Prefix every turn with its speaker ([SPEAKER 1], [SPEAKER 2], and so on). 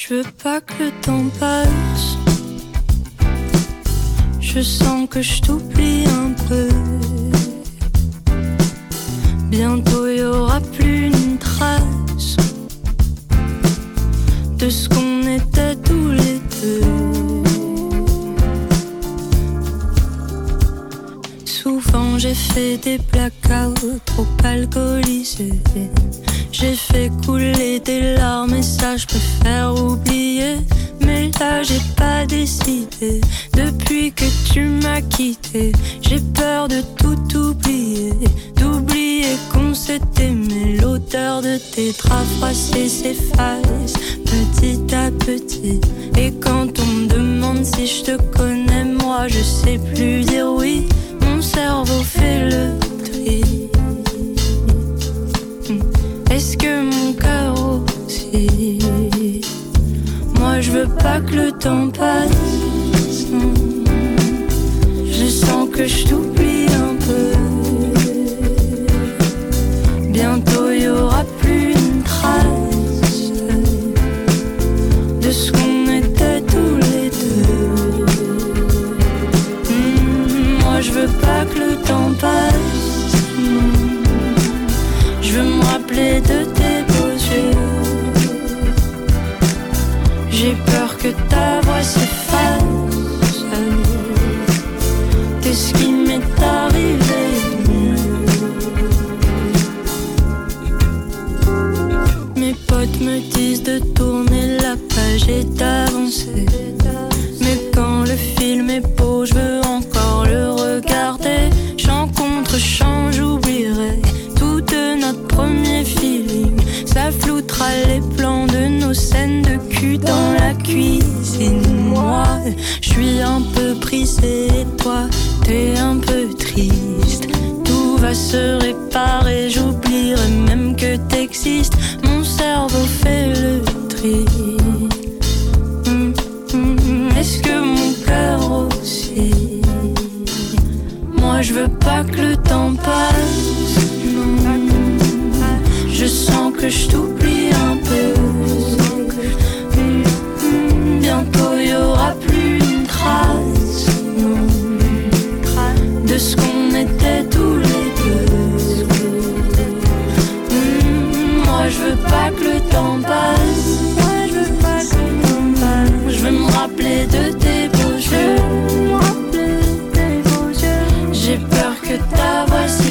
[SPEAKER 1] Je veux pas que le temps passe. Je sens que je t'oublie un peu. Bientôt y aura plus une trace de ce qu'on était tous les deux. Souvent j'ai fait des blackouts trop alcoolisés. J'ai fait couler des larmes et ça je préfère oublier. Mais là j'ai pas décidé. Depuis que tu m'as quitté, j'ai peur de tout oublier. D'oublier qu'on s'est aimé. L'odeur de tes draps froissés s'efface petit à petit. Et quand on me demande si je te connais, moi je sais plus dire oui. Mon cerveau fait le tri. Est-ce que mon cœur aussi? Moi je veux pas que le temps passe. Je sens que je t'oublie un peu. Bientôt y aura plus une trace de ce qu'on était tous les deux. Moi je veux pas que le temps passe. Je veux me rappeler de tes beaux yeux. J'ai peur que ta voix s'efface. T'es ce qui m'est arrivé. Mes potes me disent de tourner la page et d'avancer. Mais quand le film est beau, je veux encore le regarder. Chant contre chant, j'oublierai tout de notre premier feeling. Ça floutera les plans de nos scènes de cul dans la cuisine. Moi, je suis un peu brisée et toi, t'es un peu triste. Tout va se réparer, j'oublierai même que t'existes. Mon cerveau fait le tri. Est-ce que mon cœur aussi? Moi je veux pas que le temps passe. Non. Je sens que je t'oublie un peu. Bientôt y aura plus une trace de ce qu'on était tous les deux. Moi je veux pas que le temps passe. Moi je veux pas que le temps passe. Je veux me rappeler de tes beaux yeux. J'ai peur que ta voix